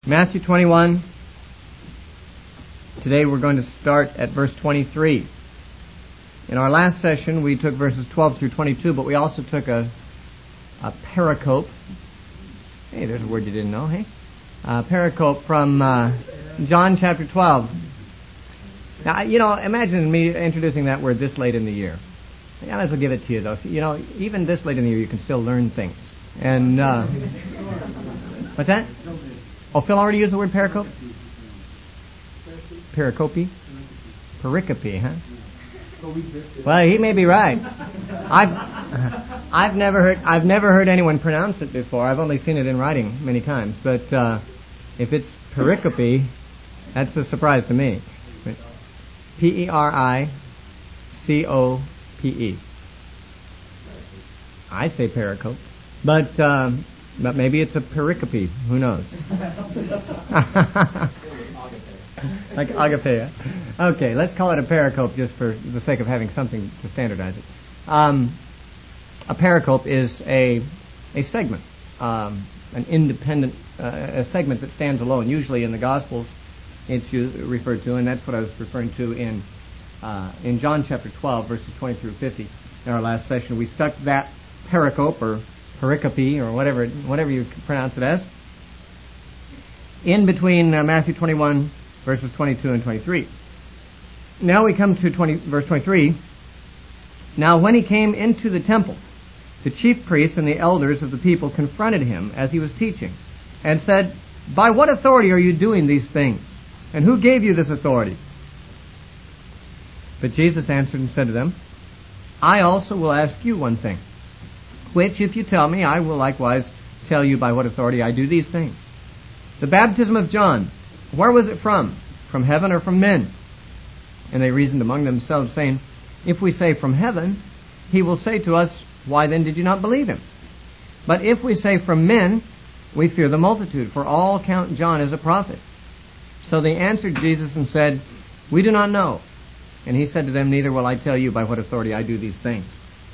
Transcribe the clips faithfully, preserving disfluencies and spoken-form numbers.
Matthew twenty-one. Today we're going to start at verse twenty-three. In our last session we took verses twelve through twenty-two, but we also took a, a pericope. Hey, there's a word you didn't know, hey? A pericope from uh, John chapter twelve. Now, you know, imagine me introducing that word this late in the year. I might as well give it to you, though. You know, even this late in the year you can still learn things. And, uh... what's that? Oh, Phil already used the word pericope? Pericope? Pericope, huh? Well, he may be right. I've I've never heard I've never heard anyone pronounce it before. I've only seen it in writing many times. But uh, if it's pericope, that's a surprise to me. P E R I C O P E. I'd say pericope, but. Um, But maybe it's a pericope. Who knows? Like agape. Okay, let's call it a pericope just for the sake of having something to standardize it. Um, a pericope is a a segment, um, an independent uh, a segment that stands alone. Usually in the Gospels, it's referred to, and that's what I was referring to in uh, in John chapter twelve, verses twenty through fifty. In our last session, we stuck that pericope or pericope, or whatever whatever you pronounce it as, in between uh, Matthew twenty-one, verses twenty-two and twenty-three. Now we come to twenty, verse twenty-three. Now when he came into the temple, the chief priests and the elders of the people confronted him as he was teaching, and said, "By what authority are you doing these things? And who gave you this authority?" But Jesus answered and said to them, "I also will ask you one thing, which, if you tell me, I will likewise tell you by what authority I do these things. The baptism of John, where was it from? From heaven or from men?" And they reasoned among themselves, saying, "If we say from heaven, he will say to us, why then did you not believe him? But if we say from men, we fear the multitude, for all count John as a prophet." So they answered Jesus and said, "We do not know." And he said to them, "Neither will I tell you by what authority I do these things."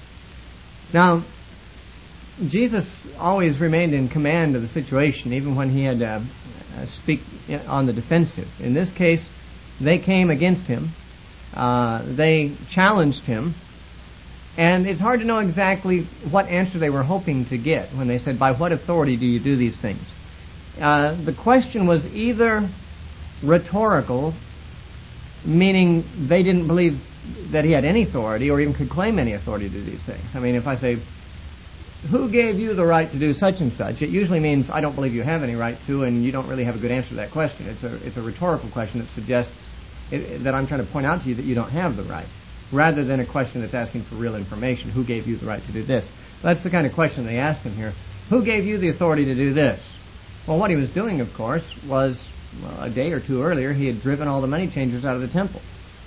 Now, Jesus always remained in command of the situation, even when he had to uh, speak on the defensive. In this case, they came against him. Uh, they challenged him. And it's hard to know exactly what answer they were hoping to get when they said, "By what authority do you do these things?" Uh, the question was either rhetorical, meaning they didn't believe that he had any authority or even could claim any authority to do these things. I mean, if I say, "Who gave you the right to do such and such?" it usually means I don't believe you have any right to, and you don't really have a good answer to that question. It's a it's a rhetorical question that suggests it, that I'm trying to point out to you that you don't have the right, rather than a question that's asking for real information. Who gave you the right to do this? That's the kind of question they asked him here. Who gave you the authority to do this? Well, what he was doing, of course, was well, a day or two earlier he had driven all the money changers out of the temple.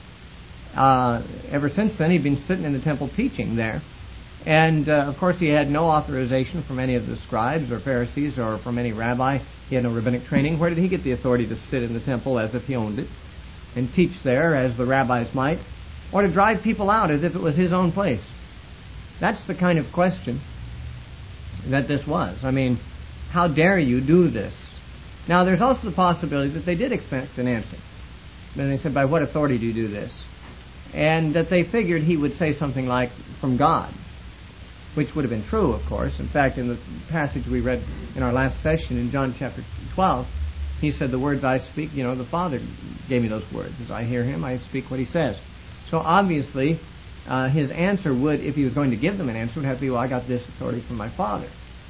Uh, ever since then, he'd been sitting in the temple teaching there. And, uh, of course, he had no authorization from any of the scribes or Pharisees or from any rabbi. He had no rabbinic training. Where did he get the authority to sit in the temple as if he owned it and teach there as the rabbis might, or to drive people out as if it was his own place? That's the kind of question that this was. I mean, how dare you do this? Now, there's also the possibility that they did expect an answer. Then they said, "By what authority do you do this?" And that they figured he would say something like, "From God," which would have been true, of course. In fact, in the passage we read in our last session in John chapter twelve, he said, "The words I speak, you know, the Father gave me those words. As I hear him, I speak what he says." So obviously, uh, his answer would, if he was going to give them an answer, would have to be, "Well, I got this authority from my Father."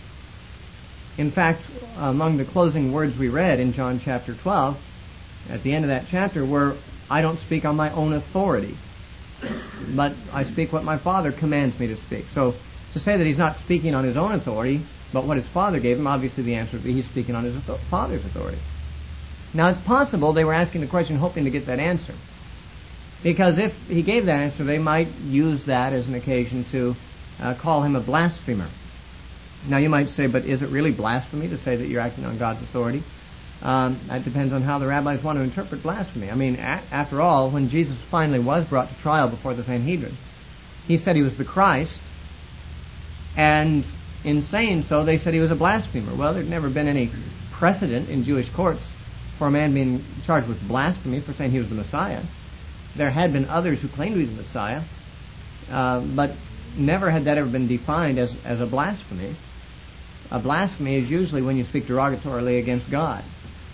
In fact, among the closing words we read in John chapter twelve, at the end of that chapter, were, "I don't speak on my own authority, but I speak what my Father commands me to speak." So to say that he's not speaking on his own authority, but what his Father gave him, obviously the answer would be he's speaking on his Father's authority. Now, it's possible they were asking the question hoping to get that answer, because if he gave that answer, they might use that as an occasion to uh, call him a blasphemer. Now, you might say, but is it really blasphemy to say that you're acting on God's authority? Um, that depends on how the rabbis want to interpret blasphemy. I mean, a- after all, when Jesus finally was brought to trial before the Sanhedrin, he said he was the Christ, and in saying so, they said he was a blasphemer. Well, there'd never been any precedent in Jewish courts for a man being charged with blasphemy for saying he was the Messiah. There had been others who claimed to be the Messiah, uh, but never had that ever been defined as, as a blasphemy. A blasphemy is usually when you speak derogatorily against God.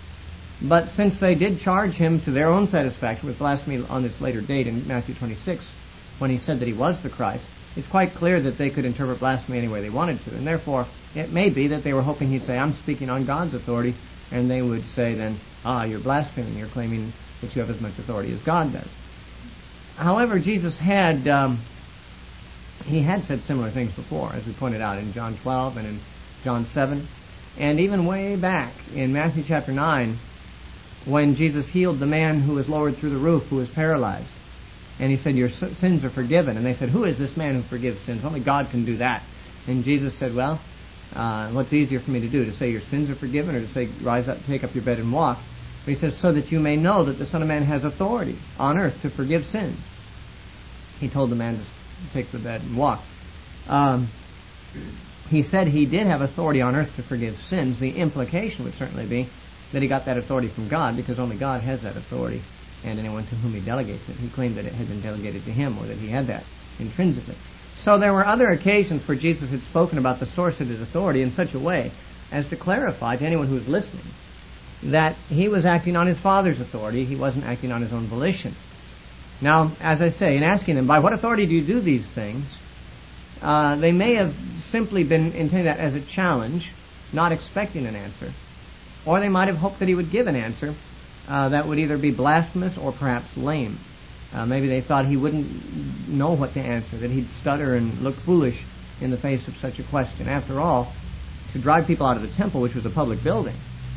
But since they did charge him to their own satisfaction with blasphemy on this later date in Matthew twenty-six, when he said that he was the Christ, it's quite clear that they could interpret blasphemy any way they wanted to. And therefore, it may be that they were hoping he'd say, I'm speaking on God's authority, and they would say then, ah, you're blaspheming, you're claiming that you have as much authority as God does. However, Jesus had, um, he had said similar things before, as we pointed out in John twelve and in John seven, and even way back in Matthew chapter nine, when Jesus healed the man who was lowered through the roof, who was paralyzed. And he said, your sins are forgiven. And they said, who is this man who forgives sins? Only God can do that. And Jesus said, well, uh, what's easier for me to do, to say your sins are forgiven, or to say, rise up, take up your bed and walk? But he says, so that you may know that the Son of Man has authority on earth to forgive sins. He told the man to take the bed and walk. Um, he said he did have authority on earth to forgive sins. The implication would certainly be that he got that authority from God, because only God has that authority, and anyone to whom he delegates it. He claimed that it had been delegated to him, or that he had that intrinsically. So there were other occasions where Jesus had spoken about the source of his authority in such a way as to clarify to anyone who was listening that he was acting on his Father's authority. He wasn't acting on his own volition. Now, as I say, in asking them, by what authority do you do these things, uh, they may have simply been intending that as a challenge, not expecting an answer. Or they might have hoped that he would give an answer uh, that would either be blasphemous or perhaps lame. Uh, maybe they thought he wouldn't know what to answer, that he'd stutter and look foolish in the face of such a question. After all, to drive people out of the temple, which was a public building,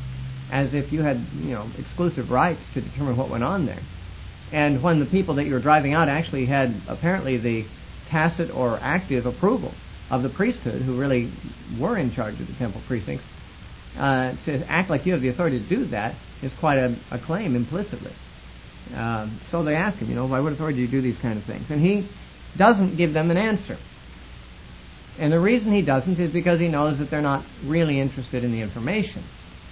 as if you had, you know, exclusive rights to determine what went on there. And when the people that you were driving out actually had apparently the tacit or active approval of the priesthood, who really were in charge of the temple precincts, uh, to act like you have the authority to do that is quite a, a claim implicitly. Um, so they ask him, you know, by what authority do you do these kind of things? And he doesn't give them an answer. And the reason he doesn't is because he knows that they're not really interested in the information.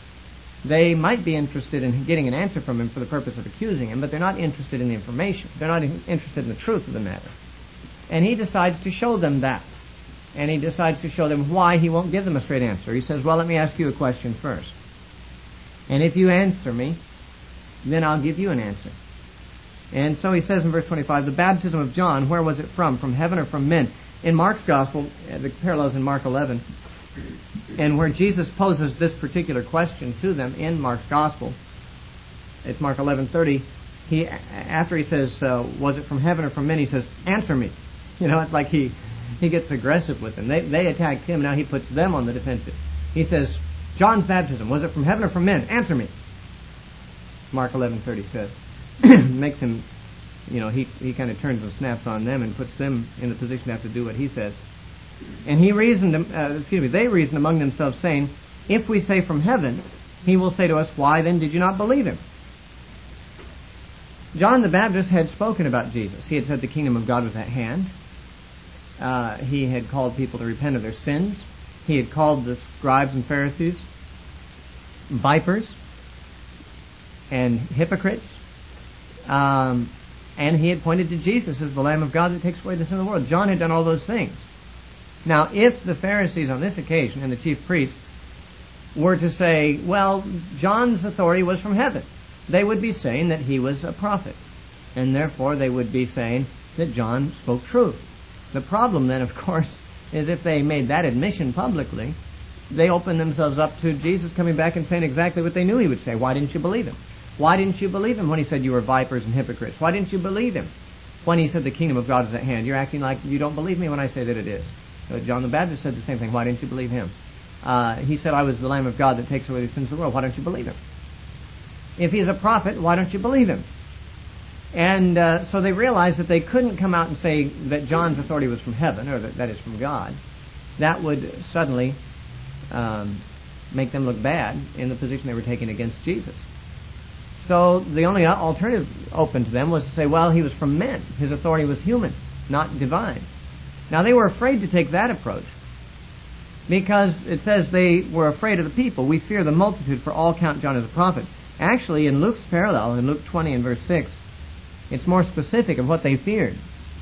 They might be interested in getting an answer from him for the purpose of accusing him, but they're not interested in the information. They're not interested in the truth of the matter. And he decides to show them that. And he decides to show them why he won't give them a straight answer. He says, well, let me ask you a question first. And if you answer me, then I'll give you an answer. And so he says in verse twenty-five, the baptism of John, where was it from? From heaven or from men? In Mark's Gospel, the parallels in Mark eleven, and where Jesus poses this particular question to them in Mark's Gospel, it's Mark eleven thirty, he, after he says, uh, was it from heaven or from men, he says, answer me. You know, it's like he, he gets aggressive with them. They, they attacked him, now he puts them on the defensive. He says, John's baptism, was it from heaven or from men? Answer me. Mark eleven thirty says. Makes him, you know, he, he kind of turns and snaps on them and puts them in the position to have to do what he says. And he reasoned, uh, excuse me, they reasoned among themselves, saying, if we say from heaven, he will say to us, why then did you not believe him? John the Baptist had spoken about Jesus. He had said the kingdom of God was at hand. Uh, he had called people to repent of their sins. He had called the scribes and Pharisees vipers and hypocrites. Um, and he had pointed to Jesus as the Lamb of God that takes away the sin of the world. John had done all those things. Now, if the Pharisees on this occasion and the chief priests were to say, well, John's authority was from heaven, they would be saying that he was a prophet. And therefore they would be saying that John spoke truth. The problem then, of course, is if they made that admission publicly, they opened themselves up to Jesus coming back and saying exactly what they knew he would say. Why didn't you believe him? Why didn't you believe him when he said you were vipers and hypocrites? Why didn't you believe him when he said the kingdom of God is at hand? You're acting like you don't believe me when I say that it is. So John the Baptist said the same thing. Why didn't you believe him? Uh, he said, I was the Lamb of God that takes away the sins of the world. Why don't you believe him? If he's a prophet, why don't you believe him? And uh, so they realized that they couldn't come out and say that John's authority was from heaven, or that, that is from God. That would suddenly um, make them look bad in the position they were taking against Jesus. So the only alternative open to them was to say, well, he was from men. His authority was human, not divine. Now they were afraid to take that approach Because it says they were afraid of the people. We fear the multitude, for all count John as a prophet. Actually, in Luke's parallel, in Luke twenty and verse six, it's more specific of what they feared.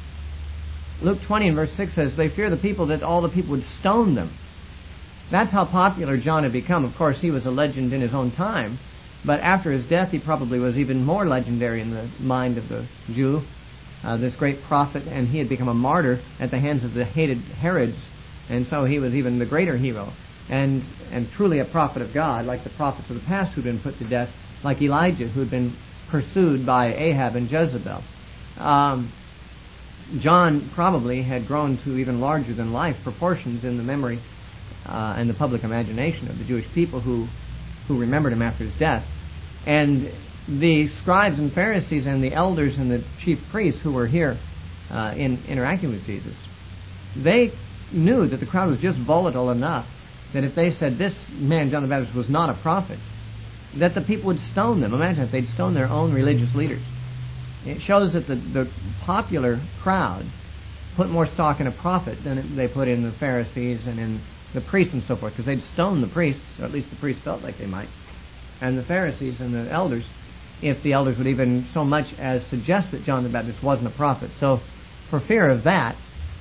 Luke twenty and verse six says, they fear the people that all the people would stone them. That's how popular John had become. Of course, he was a legend in his own time, but after his death, he probably was even more legendary in the mind of the Jew, uh, this great prophet, and he had become a martyr at the hands of the hated Herods, and so he was even the greater hero, and and truly a prophet of God, like the prophets of the past who'd been put to death, like Elijah, who had been pursued by Ahab and Jezebel. Um, John probably had grown to even larger than life proportions in the memory uh, and the public imagination of the Jewish people who who remembered him after his death. And the scribes and Pharisees and the elders and the chief priests who were here uh, in interacting with Jesus, they knew that the crowd was just volatile enough that if they said this man, John the Baptist, was not a prophet, that the people would stone them. Imagine if they'd stone their own religious leaders. It shows that the, the popular crowd put more stock in a prophet than they put in the Pharisees and in the priests and so forth, because they'd stone the priests, or at least the priests felt like they might, and the Pharisees and the elders, if the elders would even so much as suggest that John the Baptist wasn't a prophet. So, for fear of that,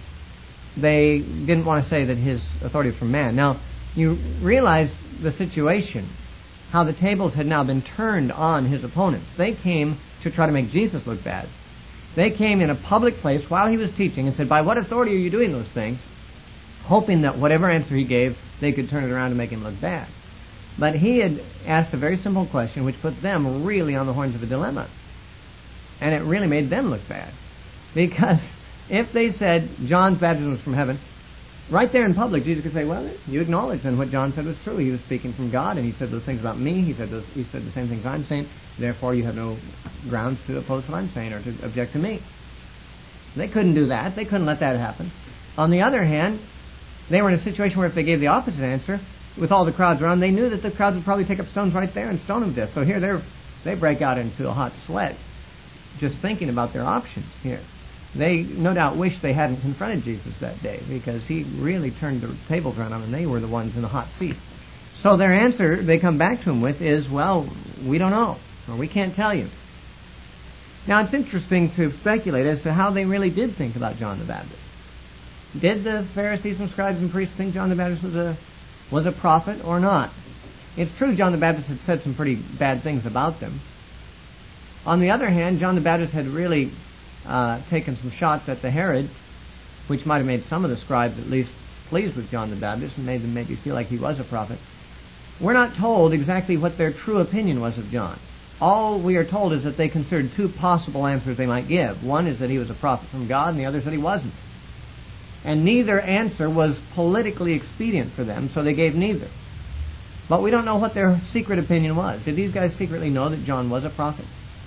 they didn't want to say that his authority was from man. Now, you realize the situation, how the tables had now been turned on his opponents. They came to try to make Jesus look bad. They came in a public place while he was teaching and said, by what authority are you doing those things? Hoping that whatever answer he gave, they could turn it around and make him look bad. But he had asked a very simple question which put them really on the horns of a dilemma. And it really made them look bad. Because if they said John's baptism was from heaven, right there in public, Jesus could say, well, you acknowledge then what John said was true. He was speaking from God, and he said those things about me. He said those, he said the same things I'm saying. Therefore, you have no grounds to oppose what I'm saying or to object to me. They couldn't do that. They couldn't let that happen. On the other hand, they were in a situation where if they gave the opposite answer, with all the crowds around, they knew that the crowds would probably take up stones right there and stone him to death. So here they're, they break out into a hot sweat just thinking about their options here. They no doubt wish they hadn't confronted Jesus that day, because he really turned the tables around on them, and they were the ones in the hot seat. So their answer they come back to him with is, well, we don't know, or we can't tell you. Now it's interesting to speculate as to how they really did think about John the Baptist. Did the Pharisees and scribes and priests think John the Baptist was a was a prophet or not? It's true John the Baptist had said some pretty bad things about them. On the other hand, John the Baptist had really uh, taken some shots at the Herods, which might have made some of the scribes at least pleased with John the Baptist and made them maybe feel like he was a prophet. We're not told exactly what their true opinion was of John. All we are told is that they considered two possible answers they might give. One is that he was a prophet from God, and the other is that he wasn't. And neither answer was politically expedient for them, so they gave neither. But we don't know what their secret opinion was. Did these guys secretly know that John was a prophet?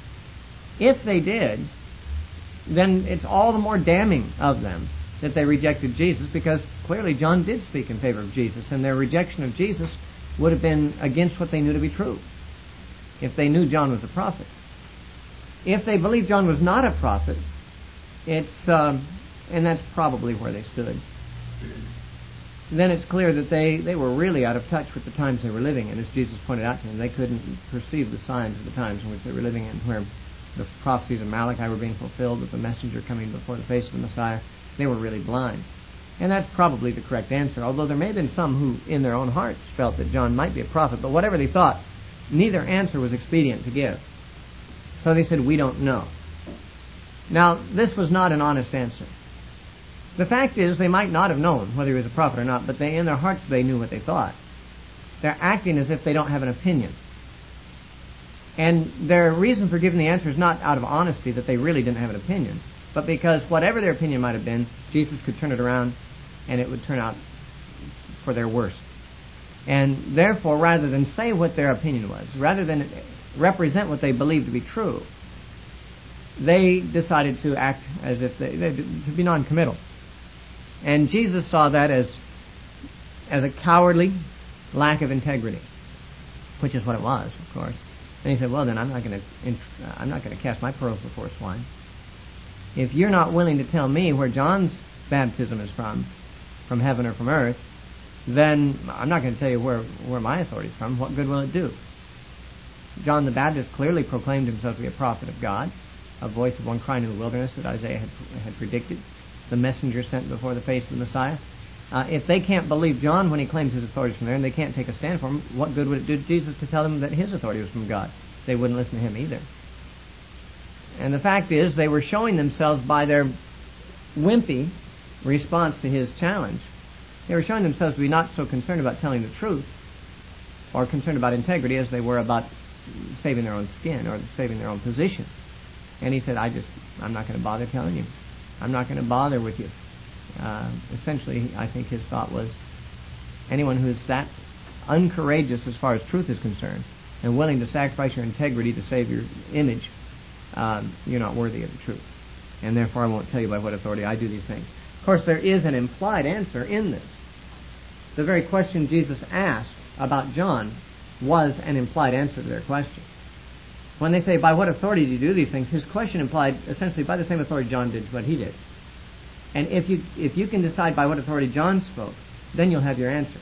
If they did, then it's all the more damning of them that they rejected Jesus, because clearly John did speak in favor of Jesus, and their rejection of Jesus would have been against what they knew to be true if they knew John was a prophet. If they believed John was not a prophet, it's... Um, and that's probably where they stood, then it's clear that they, they were really out of touch with the times they were living in. As Jesus pointed out to them, they couldn't perceive the signs of the times in which they were living in, where the prophecies of Malachi were being fulfilled with the messenger coming before the face of the Messiah. They were really blind. And that's probably the correct answer, although there may have been some who, in their own hearts, felt that John might be a prophet. But whatever they thought, neither answer was expedient to give. So they said, we don't know. Now, this was not an honest answer. The fact is, they might not have known whether he was a prophet or not, but they, in their hearts, they knew what they thought. They're acting as if they don't have an opinion. And their reason for giving the answer is not out of honesty that they really didn't have an opinion, but because whatever their opinion might have been, Jesus could turn it around and it would turn out for their worst. And therefore, rather than say what their opinion was, rather than represent what they believed to be true, they decided to act as if they, they to be non-committal. And Jesus saw that as as a cowardly lack of integrity, which is what it was, of course. And he said, well, then I'm not going to I'm not going to cast my pearls before swine. If you're not willing to tell me where John's baptism is from, from heaven or from earth, then I'm not going to tell you where, where my authority is from. What good will it do? John the Baptist clearly proclaimed himself to be a prophet of God, a voice of one crying in the wilderness that Isaiah had, had predicted, the messenger sent before the face of the Messiah. Uh, if they can't believe John when he claims his authority is from there, and they can't take a stand for him, what good would it do to Jesus to tell them that his authority was from God? They wouldn't listen to him either. And the fact is, they were showing themselves by their wimpy response to his challenge. They were showing themselves to be not so concerned about telling the truth or concerned about integrity as they were about saving their own skin or saving their own position. And he said, I just, I'm not going to bother telling you. I'm not going to bother with you. Uh, essentially, I think his thought was, anyone who is that uncourageous as far as truth is concerned and willing to sacrifice your integrity to save your image, um, you're not worthy of the truth. And therefore I won't tell you by what authority I do these things. Of course, there is an implied answer in this. The very question Jesus asked about John was an implied answer to their question. When they say, by what authority do you do these things, his question implied essentially by the same authority John did what he did. And if you if you can decide by what authority John spoke, then you'll have your answer.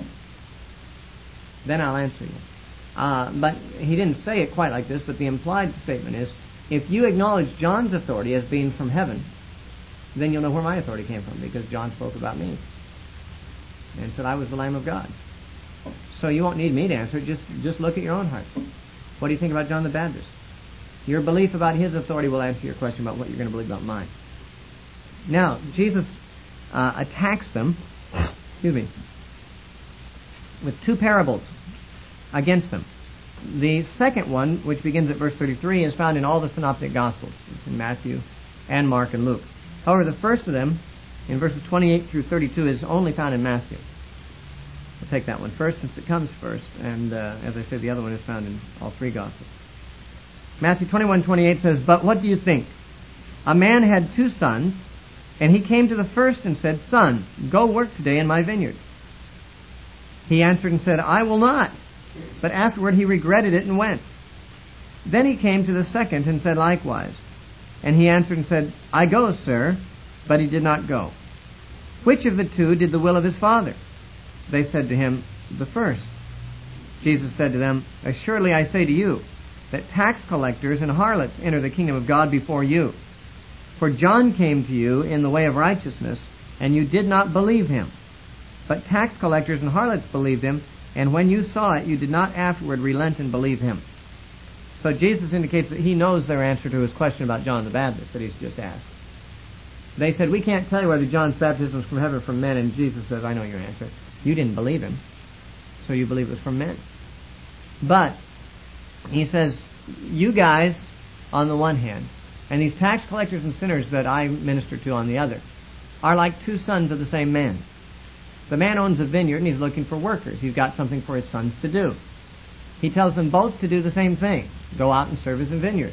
Then I'll answer you. Uh, but he didn't say it quite like this, but the implied statement is, if you acknowledge John's authority as being from heaven, then you'll know where my authority came from, because John spoke about me and said I was the Lamb of God. So you won't need me to answer it. Just, just look at your own hearts. What do you think about John the Baptist? Your belief about his authority will answer your question about what you're going to believe about mine. Now, Jesus uh, attacks them, excuse me, with two parables against them. The second one, which begins at verse thirty-three, is found in all the synoptic Gospels. It's in Matthew and Mark and Luke. However, the first of them, in verses twenty-eight through thirty-two, is only found in Matthew. We'll take that one first since it comes first, and uh, as I said, the other one is found in all three Gospels. Matthew twenty-one twenty-eight says, But what do you think? A man had two sons, and he came to the first and said, Son, go work today in my vineyard. He answered and said, I will not. But afterward he regretted it and went. Then he came to the second and said likewise. And he answered and said, I go, sir. But he did not go. Which of the two did the will of his father? They said to him, The first. Jesus said to them, Assuredly I say to you, that tax collectors and harlots enter the kingdom of God before you. For John came to you in the way of righteousness, and you did not believe him. But tax collectors and harlots believed him, and when you saw it, you did not afterward relent and believe him. So Jesus indicates that he knows their answer to his question about John the Baptist that he's just asked. They said, we can't tell you whether John's baptism was from heaven or from men, and Jesus says, I know your answer. You didn't believe him, so you believe it was from men. But he says, you guys, on the one hand, and these tax collectors and sinners that I minister to on the other, are like two sons of the same man. The man owns a vineyard and he's looking for workers. He's got something for his sons to do. He tells them both to do the same thing. Go out and serve his vineyard.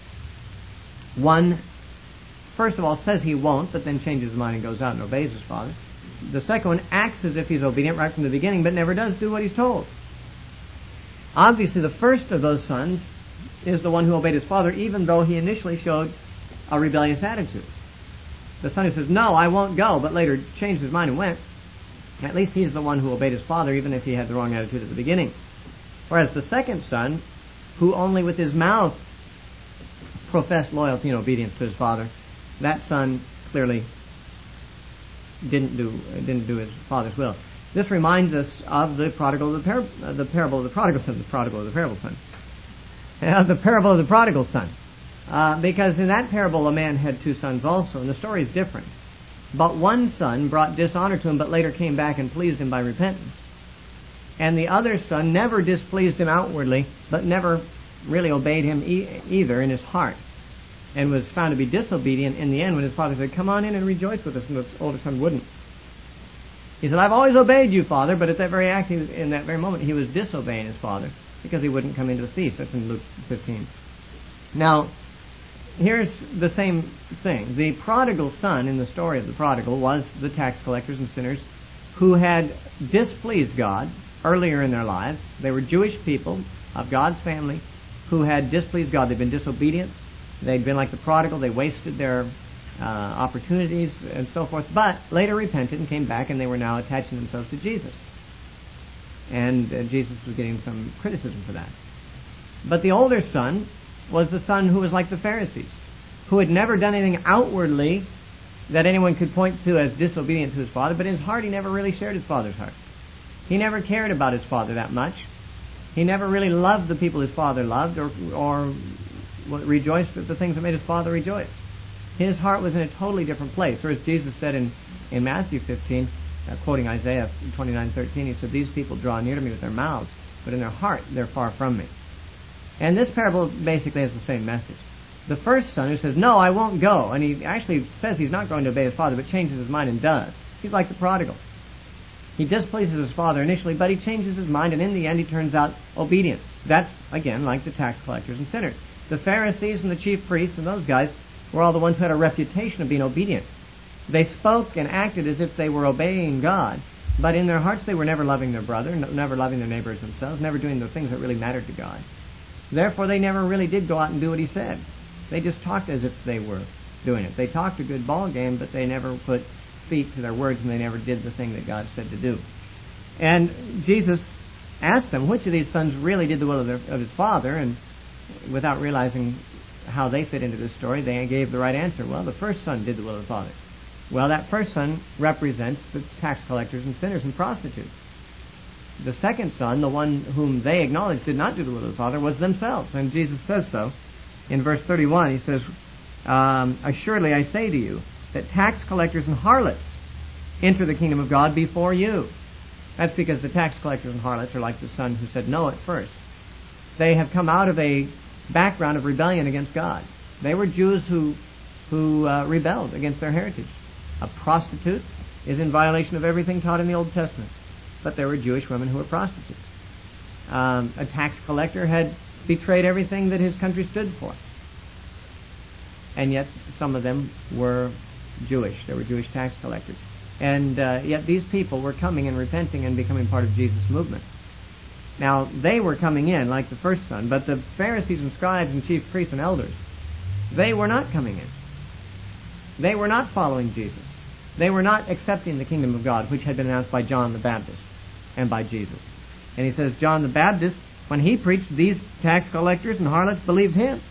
One, first of all, says he won't, but then changes his mind and goes out and obeys his father. The second one acts as if he's obedient right from the beginning, but never does do what he's told. Obviously, the first of those sons is the one who obeyed his father, even though he initially showed a rebellious attitude. The son who says, no, I won't go, but later changed his mind and went, at least he's the one who obeyed his father, even if he had the wrong attitude at the beginning. Whereas the second son, who only with his mouth professed loyalty and obedience to his father, that son clearly didn't do didn't do his father's will. This reminds us of the prodigal, the, par- uh, the parable of the prodigal son, the prodigal of the parable son, uh, the parable of the prodigal son, uh, because in that parable a man had two sons also, and the story is different. But one son brought dishonor to him, but later came back and pleased him by repentance. And the other son never displeased him outwardly, but never really obeyed him e- either in his heart, and was found to be disobedient in the end when his father said, come on in and rejoice with us, and the older son wouldn't. He said, I've always obeyed you, Father, but at that very act, he was, in that very moment, he was disobeying his father, because he wouldn't come into the feast. That's in Luke fifteen. Now, here's the same thing. The prodigal son in the story of the prodigal was the tax collectors and sinners who had displeased God earlier in their lives. They were Jewish people of God's family who had displeased God. They'd been disobedient. They'd been like the prodigal. They wasted their uh, opportunities and so forth, but later repented and came back, and they were now attaching themselves to Jesus. And uh, Jesus was getting some criticism for that. But the older son was the son who was like the Pharisees, who had never done anything outwardly that anyone could point to as disobedient to his father, but in his heart he never really shared his father's heart. He never cared about his father that much. He never really loved the people his father loved, or, or rejoiced at the things that made his father rejoice. His heart was in a totally different place. Or as Jesus said in, in Matthew fifteen, uh, quoting Isaiah twenty-nine thirteen, he said, "These people draw near to me with their mouths, but in their heart they're far from me." And this parable basically has the same message. The first son who says, "No, I won't go," and he actually says he's not going to obey his father, but changes his mind and does. He's like the prodigal. He displeases his father initially, but he changes his mind, and in the end he turns out obedient. That's, again, like the tax collectors and sinners. The Pharisees and the chief priests and those guys were all the ones who had a reputation of being obedient. They spoke and acted as if they were obeying God, but in their hearts they were never loving their brother, never loving their neighbors themselves, never doing the things that really mattered to God. Therefore, they never really did go out and do what he said. They just talked as if they were doing it. They talked a good ball game, but they never put feet to their words, and they never did the thing that God said to do. And Jesus asked them which of these sons really did the will of, their, of his father, and without realizing how they fit into this story, they gave the right answer. Well, the first son did the will of the father. Well, that first son represents the tax collectors and sinners and prostitutes. The second son, the one whom they acknowledged did not do the will of the father, was themselves. And Jesus says so. In verse thirty-one, he says, um, "Assuredly I say to you, that tax collectors and harlots enter the kingdom of God before you." That's because the tax collectors and harlots are like the son who said no at first. They have come out of a background of rebellion against God. They were Jews who, who uh, rebelled against their heritage. A prostitute is in violation of everything taught in the Old Testament. But there were Jewish women who were prostitutes. Um, a tax collector had betrayed everything that his country stood for. And yet some of them were Jewish. They were Jewish tax collectors. And uh, yet these people were coming and repenting and becoming part of Jesus' movement. Now, they were coming in like the first son, but the Pharisees and scribes and chief priests and elders, they were not coming in. They were not following Jesus. They were not accepting the kingdom of God, which had been announced by John the Baptist and by Jesus. And he says, John the Baptist, when he preached, these tax collectors and harlots believed him.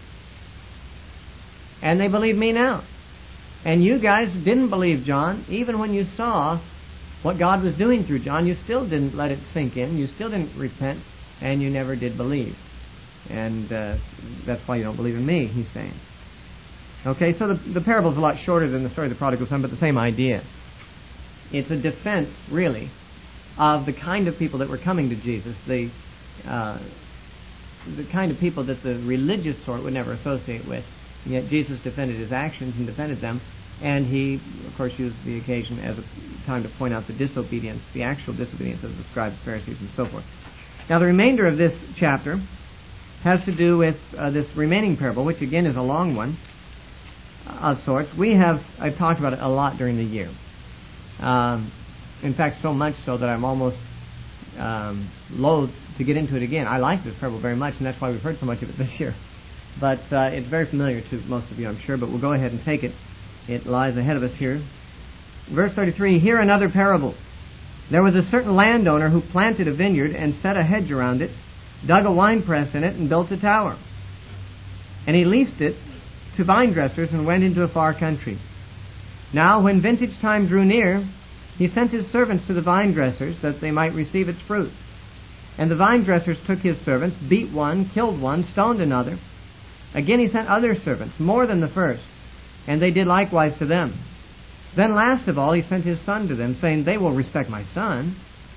And they believe me now. And you guys didn't believe John, even when you saw what God was doing through John. You still didn't let it sink in. You still didn't repent, and you never did believe. And uh, that's why you don't believe in me, he's saying. Okay, so the, the parable is a lot shorter than the story of the prodigal son, but the same idea. It's a defense, really, of the kind of people that were coming to Jesus, the uh, the kind of people that the religious sort would never associate with. And yet Jesus defended his actions and defended them, and he, of course, used the occasion as a time to point out the disobedience, the actual disobedience of the scribes, Pharisees, and so forth. Now, the remainder of this chapter has to do with uh, this remaining parable, which again is a long one of sorts. We have, I've talked about it a lot during the year. Um, in fact, so much so that I'm almost um, loath to get into it again. I like this parable very much, and that's why we've heard so much of it this year. But uh, it's very familiar to most of you, I'm sure, but we'll go ahead and take it. It lies ahead of us here. Verse thirty-three, "Hear another parable. There was a certain landowner who planted a vineyard and set a hedge around it, dug a winepress in it, and built a tower. And he leased it to vine dressers and went into a far country. Now, when vintage time drew near, he sent his servants to the vine dressers that they might receive its fruit. And the vine dressers took his servants, beat one, killed one, stoned another. Again he sent other servants, more than the first, and they did likewise to them. Then last of all he sent his son to them, saying, They will respect my son.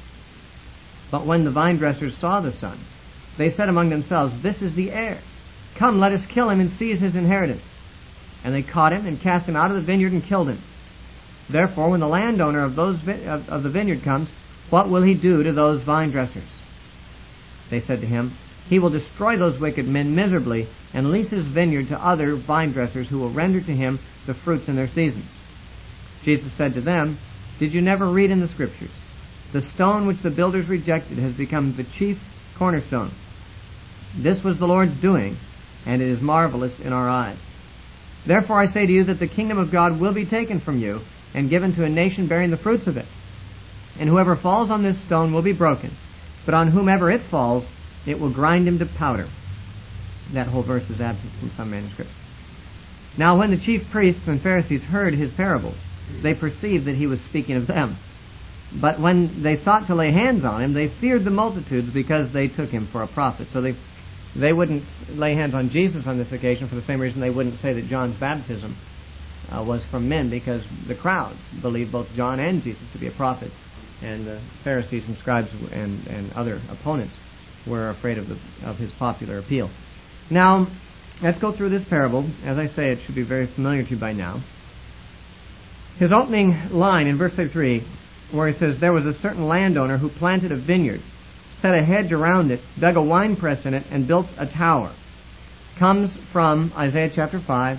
But when the vine dressers saw the son, they said among themselves, This is the heir. Come, let us kill him and seize his inheritance. And they caught him and cast him out of the vineyard and killed him. Therefore, when the landowner of those vi- of, of the vineyard comes, what will he do to those vine dressers? They said to him, He will destroy those wicked men miserably and lease his vineyard to other vine dressers who will render to him the fruits in their season. Jesus said to them, Did you never read in the Scriptures, The stone which the builders rejected has become the chief cornerstone. This was the Lord's doing, and it is marvelous in our eyes. Therefore I say to you that the kingdom of God will be taken from you and given to a nation bearing the fruits of it. And whoever falls on this stone will be broken, but on whomever it falls, it will grind him to powder. That whole verse is absent from some manuscripts. Now when the chief priests and Pharisees heard his parables, they perceived that he was speaking of them. But when they sought to lay hands on him, they feared the multitudes because they took him for a prophet. So they they wouldn't lay hands on Jesus on this occasion for the same reason they wouldn't say that John's baptism uh, was from men, because the crowds believed both John and Jesus to be a prophet. And the Pharisees and scribes and, and other opponents were afraid of, the, of his popular appeal. Now, let's go through this parable. As I say, it should be very familiar to you by now. His opening line in verse thirty-three, where he says, "There was a certain landowner who planted a vineyard, set a hedge around it, dug a winepress in it, and built a tower," comes from Isaiah chapter five,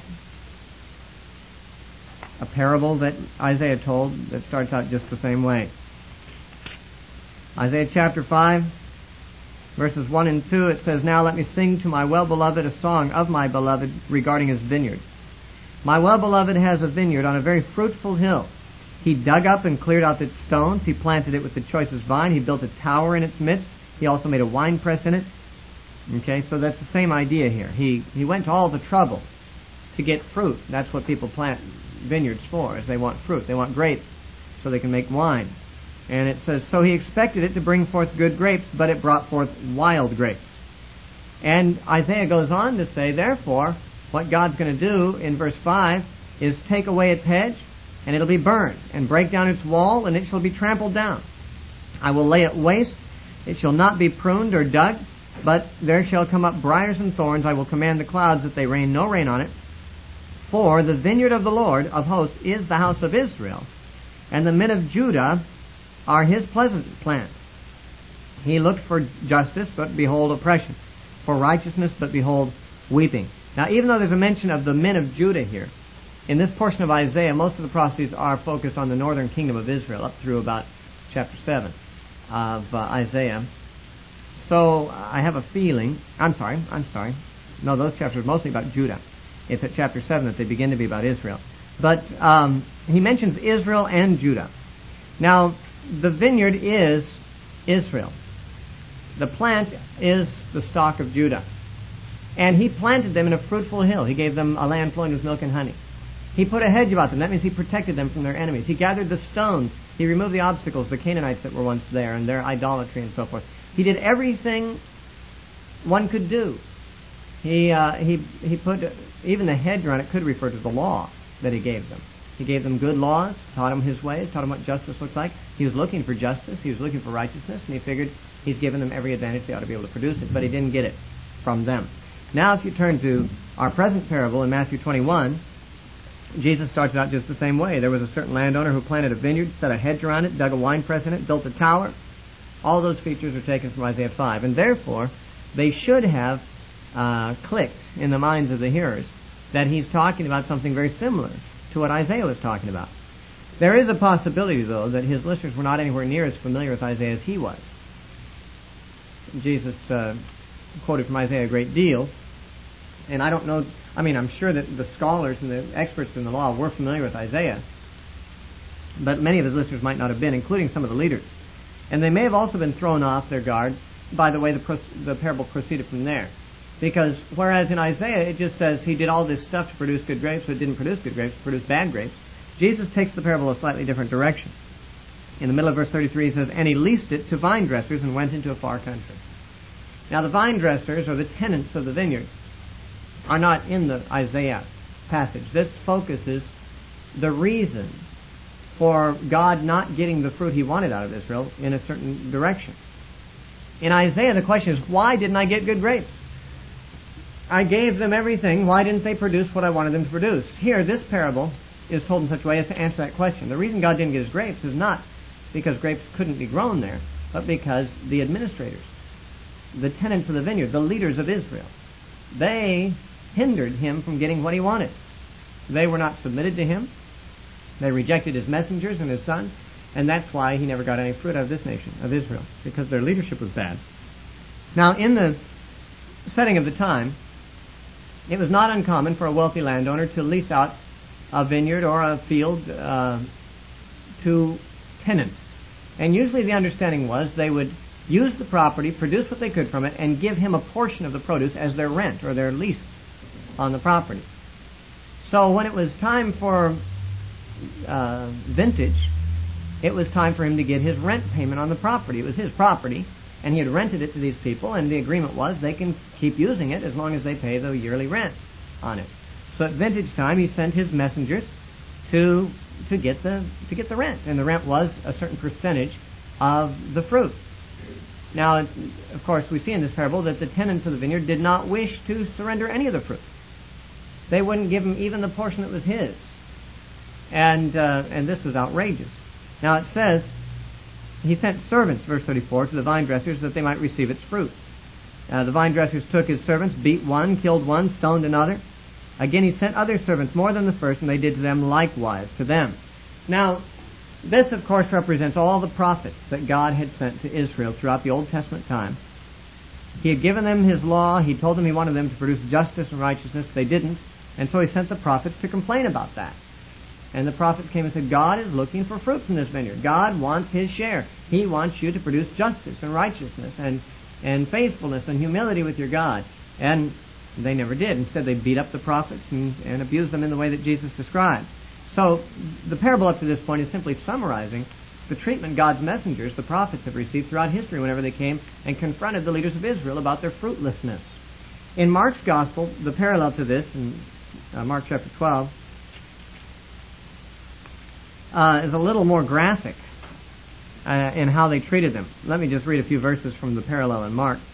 a parable that Isaiah told that starts out just the same way. Isaiah chapter five, verses one and two, it says, "Now let me sing to my well-beloved a song of my beloved regarding his vineyard. My well-beloved has a vineyard on a very fruitful hill. He dug up and cleared out its stones. He planted it with the choicest vine. He built a tower in its midst. He also made a winepress in it." Okay, so that's the same idea here. He he went to all the trouble to get fruit. That's what people plant vineyards for, is they want fruit. They want grapes so they can make wine. And it says, "So he expected it to bring forth good grapes, but it brought forth wild grapes." And Isaiah goes on to say, therefore, what God's going to do in verse five is take away its hedge, and it'll be burned, and break down its wall, and it shall be trampled down. I will lay it waste. It shall not be pruned or dug, but there shall come up briars and thorns. I will command the clouds that they rain no rain on it. For the vineyard of the Lord of hosts is the house of Israel, and the men of Judah are his pleasant plant. He looked for justice, but behold oppression. For righteousness, but behold weeping. Now, even though there's a mention of the men of Judah here, in this portion of Isaiah, most of the prophecies are focused on the northern kingdom of Israel, up through about chapter seven of uh, Isaiah. So, I have a feeling, I'm sorry, I'm sorry, no, those chapters are mostly about Judah. It's at chapter seven that they begin to be about Israel. But um, he mentions Israel and Judah. Now, the vineyard is Israel. The plant is the stock of Judah. And he planted them in a fruitful hill. He gave them a land flowing with milk and honey. He put a hedge about them. That means he protected them from their enemies. He gathered the stones. He removed the obstacles, the Canaanites that were once there, and their idolatry and so forth. He did everything one could do. He uh, he he put, even the hedge around it could refer to the law that he gave them. He gave them good laws, taught them his ways, taught them what justice looks like. He was looking for justice. He was looking for righteousness, and he figured he's given them every advantage they ought to be able to produce it, but he didn't get it from them. Now, if you turn to our present parable in Matthew twenty-one, Jesus starts out just the same way. There was a certain landowner who planted a vineyard, set a hedge around it, dug a winepress in it, built a tower. All those features are taken from Isaiah five, and therefore they should have uh, clicked in the minds of the hearers that he's talking about something very similar to what Isaiah was talking about. There is a possibility, though, that his listeners were not anywhere near as familiar with Isaiah as he was. Jesus uh, quoted from Isaiah a great deal, and I don't know, I mean, I'm sure that the scholars and the experts in the law were familiar with Isaiah, but many of his listeners might not have been, including some of the leaders. And they may have also been thrown off their guard by the way the, pro- the parable proceeded from there. Because whereas in Isaiah it just says he did all this stuff to produce good grapes, but it didn't produce good grapes, it produced bad grapes, Jesus takes the parable a slightly different direction. In the middle of verse thirty-three he says, "And he leased it to vine dressers and went into a far country." Now the vine dressers, or the tenants of the vineyard, are not in the Isaiah passage. This focuses the reason for God not getting the fruit he wanted out of Israel in a certain direction. In Isaiah the question is, why didn't I get good grapes? I gave them everything. Why didn't they produce what I wanted them to produce? Here, this parable is told in such a way as to answer that question. The reason God didn't get his grapes is not because grapes couldn't be grown there, but because the administrators, the tenants of the vineyard, the leaders of Israel, they hindered him from getting what he wanted. They were not submitted to him. They rejected his messengers and his son, and that's why he never got any fruit out of this nation, of Israel, because their leadership was bad. Now, in the setting of the time, it was not uncommon for a wealthy landowner to lease out a vineyard or a field uh, to tenants. And usually the understanding was they would use the property, produce what they could from it, and give him a portion of the produce as their rent or their lease on the property. So when it was time for uh, vintage, it was time for him to get his rent payment on the property. It was his property, and he had rented it to these people, and the agreement was they can keep using it as long as they pay the yearly rent on it. So at vintage time, he sent his messengers to to get the to get the rent, and the rent was a certain percentage of the fruit. Now, of course, we see in this parable that the tenants of the vineyard did not wish to surrender any of the fruit. They wouldn't give him even the portion that was his, and uh, and this was outrageous. Now it says he sent servants, verse thirty-four, to the vine dressers that they might receive its fruit. Uh, the vine dressers took his servants, beat one, killed one, stoned another. Again he sent other servants more than the first, and they did to them likewise to them. Now, this of course represents all the prophets that God had sent to Israel throughout the Old Testament time. He had given them his law. He told them he wanted them to produce justice and righteousness. They didn't, and so he sent the prophets to complain about that. And the prophets came and said, God is looking for fruit from this vineyard. God wants his share. He wants you to produce justice and righteousness and, and faithfulness and humility with your God. And they never did. Instead, they beat up the prophets and, and abused them in the way that Jesus describes. So the parable up to this point is simply summarizing the treatment God's messengers, the prophets, have received throughout history whenever they came and confronted the leaders of Israel about their fruitlessness. In Mark's Gospel, the parallel to this, in uh, Mark chapter twelve, Uh, is a little more graphic uh, in how they treated them. Let me just read a few verses from the parallel in Mark.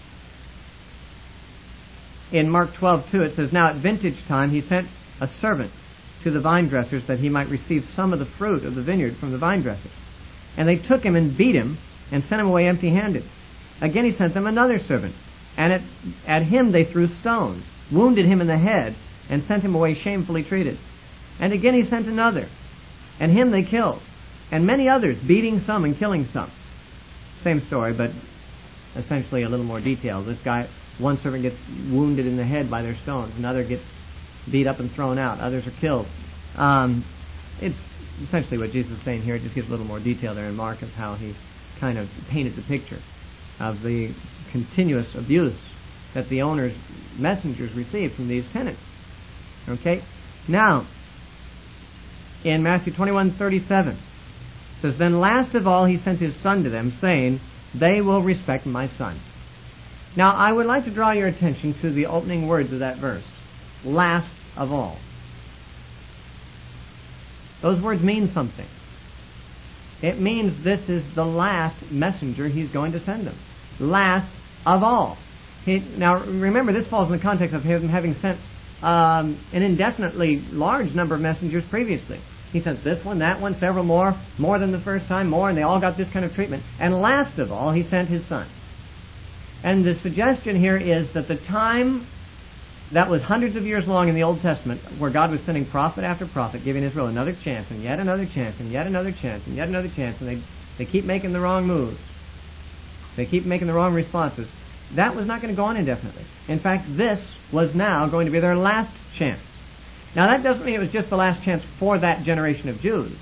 In Mark twelve two, it says, Now at vintage time he sent a servant to the vine dressers that he might receive some of the fruit of the vineyard from the vine dressers. And they took him and beat him and sent him away empty-handed. Again he sent them another servant, and at, at him they threw stones, wounded him in the head, and sent him away shamefully treated. And again he sent another, and him they killed, and many others, beating some and killing some. Same story, but essentially a little more detail. This guy, one servant gets wounded in the head by their stones, another gets beat up and thrown out, others are killed. Um, it's essentially what Jesus is saying here. It just gives a little more detail there in Mark of how he kind of painted the picture of the continuous abuse that the owner's messengers received from these tenants. Okay? Now, in Matthew twenty-one thirty-seven, it says, Then last of all he sent his son to them, saying, They will respect my son. Now, I would like to draw your attention to the opening words of that verse. Last of all. Those words mean something. It means this is the last messenger he's going to send them. Last of all. He, now, remember, this falls in the context of him having sent um, an indefinitely large number of messengers previously. He sent this one, that one, several more, more than the first time, more, and they all got this kind of treatment. And last of all, he sent his son. And the suggestion here is that the time that was hundreds of years long in the Old Testament, where God was sending prophet after prophet, giving Israel another chance, and yet another chance, and yet another chance, and yet another chance, and they, they keep making the wrong moves. They keep making the wrong responses. That was not going to go on indefinitely. In fact, this was now going to be their last chance. Now, that doesn't mean it was just the last chance for that generation of Jews.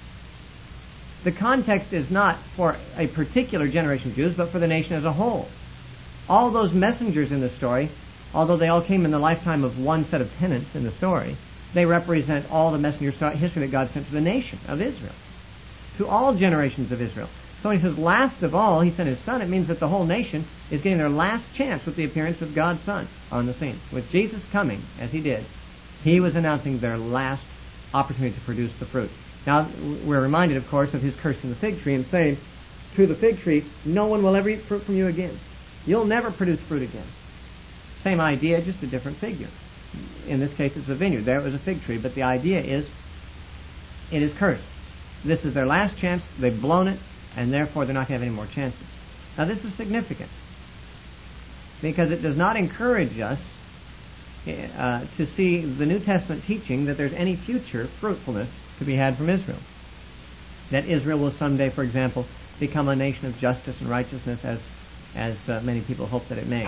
The context is not for a particular generation of Jews, but for the nation as a whole. All those messengers in the story, although they all came in the lifetime of one set of tenants in the story, they represent all the messengers throughout history that God sent to the nation of Israel, to all generations of Israel. So when he says last of all, he sent his son, it means that the whole nation is getting their last chance with the appearance of God's son on the scene. With Jesus coming, as he did, he was announcing their last opportunity to produce the fruit. Now, we're reminded, of course, of his cursing the fig tree and saying, to the fig tree, no one will ever eat fruit from you again. You'll never produce fruit again. Same idea, just a different figure. In this case, it's a vineyard. There it was a fig tree, but the idea is, it is cursed. This is their last chance. They've blown it, and therefore they're not going to have any more chances. Now, this is significant, because it does not encourage us uh, to see the New Testament teaching that there's any future fruitfulness to be had from Israel. That Israel will someday, for example, become a nation of justice and righteousness, as as uh, many people hope that it may.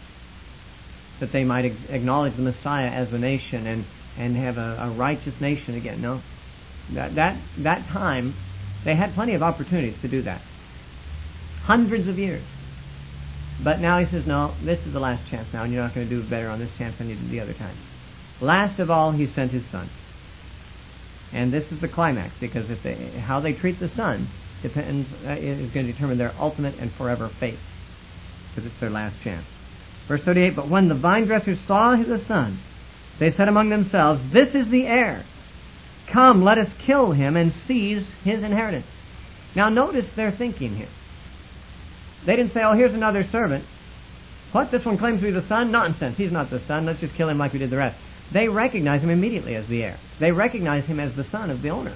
That they might ag- acknowledge the Messiah as a nation and, and have a, a righteous nation again. No. That, that, that time, they had plenty of opportunities to do that. hundreds of years. But now he says, no, this is the last chance now, and you're not going to do better on this chance than you did the other time. Last of all, he sent his son. And this is the climax, because if they, how they treat the son depends uh, is going to determine their ultimate and forever fate, because it's their last chance. Verse thirty-eight, but when the vine dressers saw the son, they said among themselves, this is the heir. Come, let us kill him and seize his inheritance. Now notice their thinking here. They didn't say, oh, here's another servant. What, this one claims to be the son? Nonsense, he's not the son. Let's just kill him like we did the rest. They recognize him immediately as the heir. They recognize him as the son of the owner.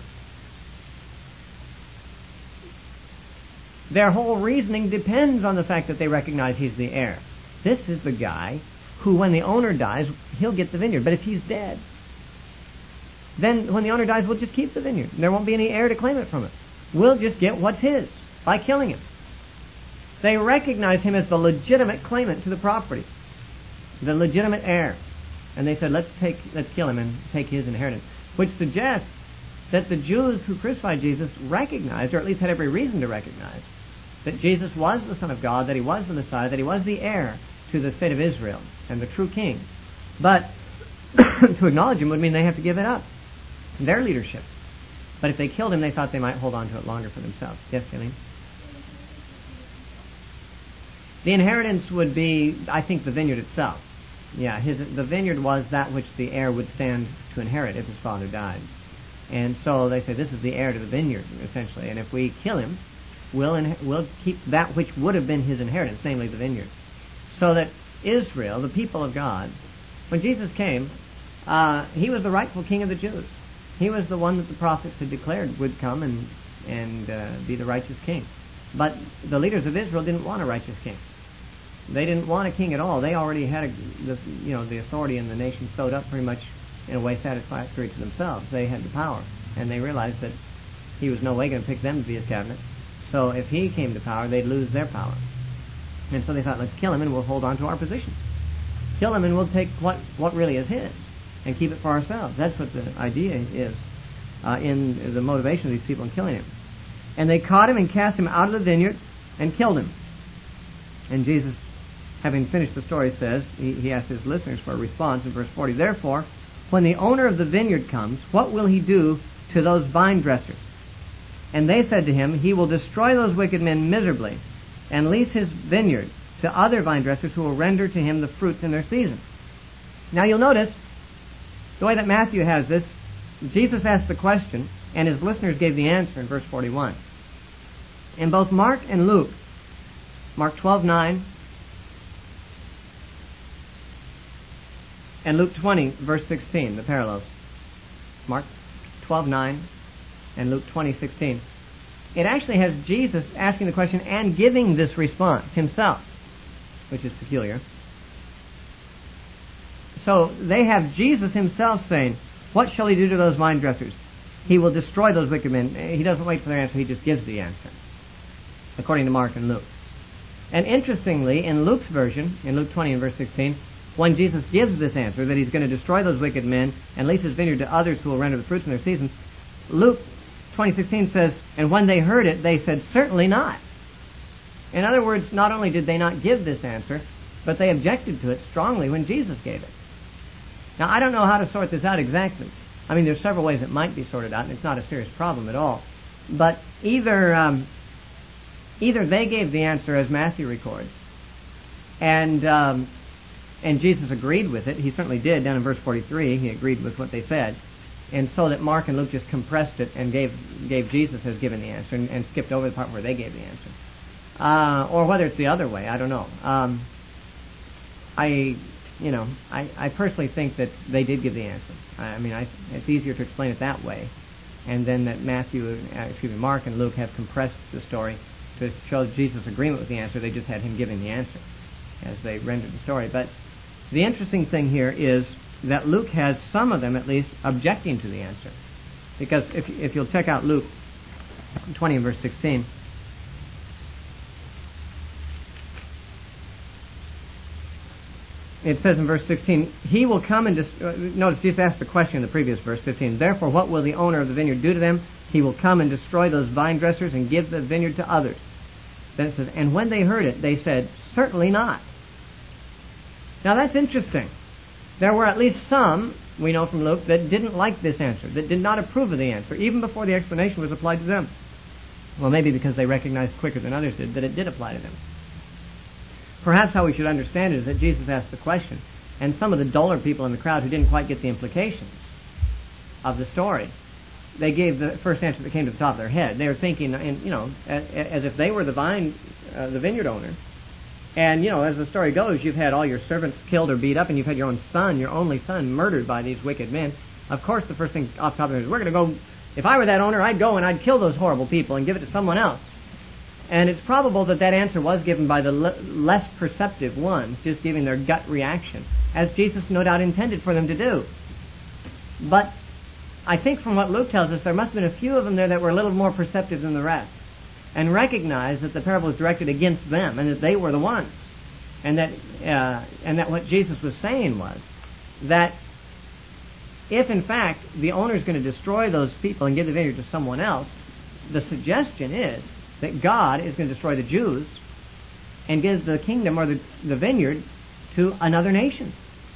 Their whole reasoning depends on the fact that they recognize he's the heir. This is the guy who, when the owner dies, he'll get the vineyard. But if he's dead, then when the owner dies, we'll just keep the vineyard. There won't be any heir to claim it from it. We'll just get what's his by killing him. They recognize him as the legitimate claimant to the property, the legitimate heir. And they said, let's take, let's kill him and take his inheritance, which suggests that the Jews who crucified Jesus recognized, or at least had every reason to recognize, that Jesus was the Son of God, that he was the Messiah, that he was the heir to the state of Israel and the true king. But to acknowledge him would mean they have to give it up, their leadership. But if they killed him, they thought they might hold on to it longer for themselves. Yes, Eileen? The inheritance would be, I think, the vineyard itself. Yeah, his, the vineyard was that which the heir would stand to inherit if his father died. And so they say, this is the heir to the vineyard, essentially. And if we kill him, we'll, in, we'll keep that which would have been his inheritance, namely the vineyard. So that Israel, the people of God, when Jesus came, uh, he was the rightful king of the Jews. He was the one that the prophets had declared would come and, and uh, be the righteous king. But the leaders of Israel didn't want a righteous king. They didn't want a king at all. They already had a, the, you know, the authority in the nation sewed up pretty much in a way satisfactory to themselves. They had the power, and they realized that he was no way going to pick them to be his cabinet. So if he came to power, they'd lose their power. And so they thought, let's kill him and we'll hold on to our position. Kill him and we'll take what, what really is his and keep it for ourselves. That's what the idea is uh, in the motivation of these people in killing him. And they caught him and cast him out of the vineyard and killed him. And Jesus, having finished the story, says, he, he asks his listeners for a response in verse forty, therefore, when the owner of the vineyard comes, what will he do to those vine dressers? And they said to him, he will destroy those wicked men miserably and lease his vineyard to other vine dressers who will render to him the fruits in their season. Now you'll notice the way that Matthew has this, Jesus asked the question and his listeners gave the answer in verse forty-one. In both Mark and Luke, Mark twelve nine and Luke twenty, verse sixteen, the parallels. Mark twelve nine and Luke twenty sixteen. It actually has Jesus asking the question and giving this response himself, which is peculiar. So they have Jesus himself saying, what shall he do to those vine dressers? He will destroy those wicked men. He doesn't wait for their answer, he just gives the answer, according to Mark and Luke. And interestingly, in Luke's version, in Luke twenty and verse sixteen, when Jesus gives this answer, that he's going to destroy those wicked men and lease his vineyard to others who will render the fruits in their seasons, Luke twenty sixteen says, and when they heard it, they said, certainly not. In other words, not only did they not give this answer, but they objected to it strongly when Jesus gave it. Now, I don't know how to sort this out exactly. I mean, there's several ways it might be sorted out, and it's not a serious problem at all. But either um, either they gave the answer as Matthew records, and um, and Jesus agreed with it. He certainly did. Down in verse forty-three, he agreed with what they said. And so that Mark and Luke just compressed it and gave gave Jesus as given the answer and, and skipped over the part where they gave the answer. Uh, or whether it's the other way, I don't know. Um, I, you know, I, I personally think that they did give the answer. I mean, I, it's easier to explain it that way. And then that Matthew, uh, excuse me, Mark and Luke have compressed the story to show Jesus' agreement with the answer. They just had him giving the answer as they rendered the story. But the interesting thing here is that Luke has some of them, at least, objecting to the answer. Because if, if you'll check out Luke twenty and verse sixteen, it says in verse sixteen, he will come and... Dis- uh, notice, Jesus asked the question in the previous verse, fifteen. Therefore, what will the owner of the vineyard do to them? He will come and destroy those vine dressers and give the vineyard to others. Then it says, and when they heard it, they said, certainly not. Now that's interesting. There were at least some, we know from Luke, that didn't like this answer, that did not approve of the answer, even before the explanation was applied to them. Well, maybe because they recognized quicker than others did that it did apply to them. Perhaps how we should understand it is that Jesus asked the question, and some of the duller people in the crowd who didn't quite get the implications of the story, they gave the first answer that came to the top of their head. They were thinking, in, you know, as, as if they were the vine, uh, the vineyard owner. And, you know, as the story goes, you've had all your servants killed or beat up, and you've had your own son, your only son, murdered by these wicked men. Of course, the first thing off the top of their head is, we're going to go, if I were that owner, I'd go and I'd kill those horrible people and give it to someone else. And it's probable that that answer was given by the le- less perceptive ones, just giving their gut reaction, as Jesus no doubt intended for them to do. But I think from what Luke tells us, there must have been a few of them there that were a little more perceptive than the rest, and recognized that the parable was directed against them, and that they were the ones. And that, uh, and that what Jesus was saying was that if in fact the owner is going to destroy those people and give the vineyard to someone else, the suggestion is that God is going to destroy the Jews and give the kingdom or the, the vineyard to another nation.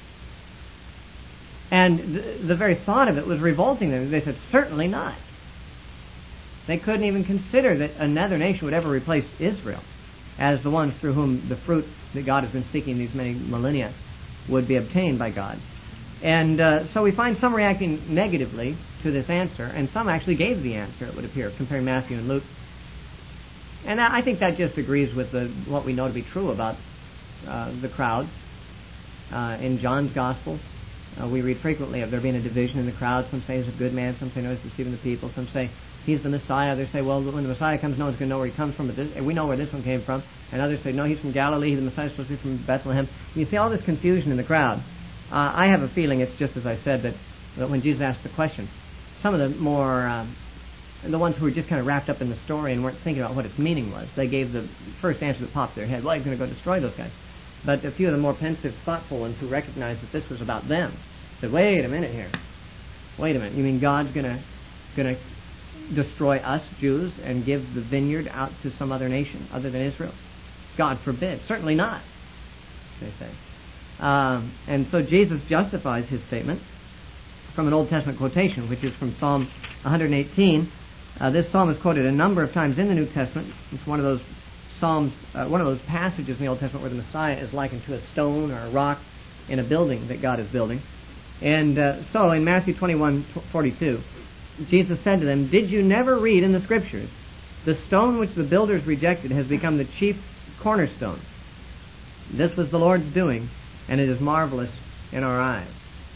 And the, the very thought of it was revolting them. They said, certainly not. They couldn't even consider that another nation would ever replace Israel as the ones through whom the fruit that God has been seeking these many millennia would be obtained by God. And uh, so we find some reacting negatively to this answer, and some actually gave the answer, it would appear, comparing Matthew and Luke. And I think that just agrees with the, what we know to be true about uh, the crowd. Uh, in John's Gospel, uh, we read frequently of there being a division in the crowd. Some say he's a good man, some say no, he's deceiving the people, some say he's the Messiah. Others say, well, when the Messiah comes, no one's going to know where he comes from, but this, we know where this one came from. And others say, no, he's from Galilee, the Messiah's supposed to be from Bethlehem. And you see all this confusion in the crowd. Uh, I have a feeling it's just as I said, that, that when Jesus asked the question, some of the more, uh, the ones who were just kind of wrapped up in the story and weren't thinking about what its meaning was, they gave the first answer that popped in their head, well, he's going to go destroy those guys. But a few of the more pensive, thoughtful ones who recognized that this was about them said, wait a minute here. Wait a minute. You mean God's going to going to destroy us Jews and give the vineyard out to some other nation other than Israel? God forbid. Certainly not, they say. Um, and so Jesus justifies his statement from an Old Testament quotation, which is from Psalm one eighteen. Uh, this psalm is quoted a number of times in the New Testament. It's one of those psalms, uh, one of those passages in the Old Testament where the Messiah is likened to a stone or a rock in a building that God is building. And uh, so in Matthew twenty-one forty-two, Jesus said to them, did you never read in the Scriptures, the stone which the builders rejected has become the chief cornerstone? This was the Lord's doing, and it is marvelous in our eyes.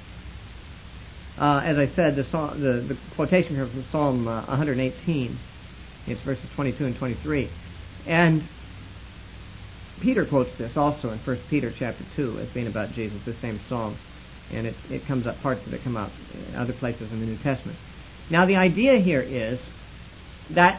Uh, as I said, the, the, the quotation here from Psalm uh, one eighteen, it's verses twenty-two and twenty-three. And Peter quotes this also in First Peter chapter two as being about Jesus, the same psalm. And it, it comes up, parts of it come up in other places in the New Testament. Now the idea here is that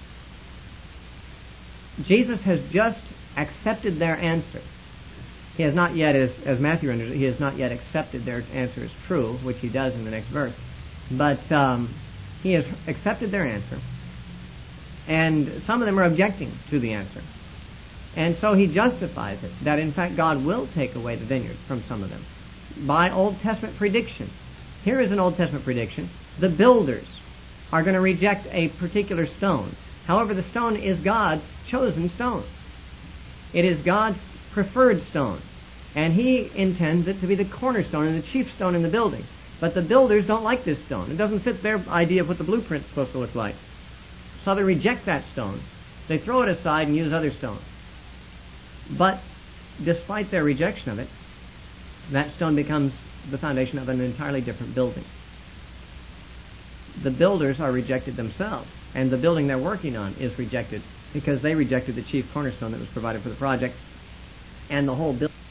Jesus has just accepted their answer. He has not yet, as, as Matthew renders it, he has not yet accepted their answer as true, which he does in the next verse. But um, he has accepted their answer, and some of them are objecting to the answer. And so he justifies it, that in fact God will take away the vineyard from some of them by Old Testament prediction. Here is an Old Testament prediction. The builders are going to reject a particular stone. However, the stone is God's chosen stone. It is God's preferred stone, and he intends it to be the cornerstone and the chief stone in the building. But the builders don't like this stone. It doesn't fit their idea of what the blueprint's supposed to look like. So they reject that stone. They throw it aside and use other stones. But despite their rejection of it, that stone becomes the foundation of an entirely different building. The builders are rejected themselves, and the building they're working on is rejected because they rejected the chief cornerstone that was provided for the project, and the whole building